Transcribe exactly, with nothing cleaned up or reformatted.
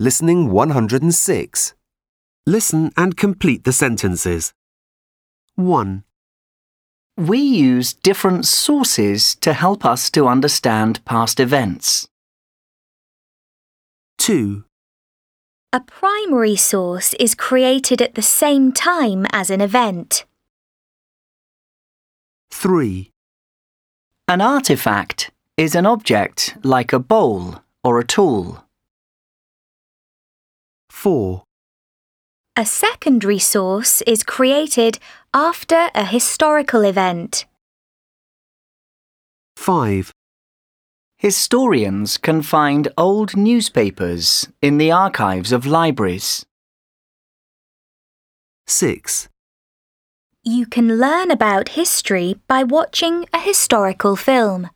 Listening one hundred six. Listen and complete the sentences. one. We use different sources to help us to understand past events. two. A primary source is created at the same time as an event. three. An artifact is an object like a bowl or a tool. four. A secondary source is created after a historical event. five. Historians can find old newspapers in the archives of libraries. six. You can learn about history by watching a historical film.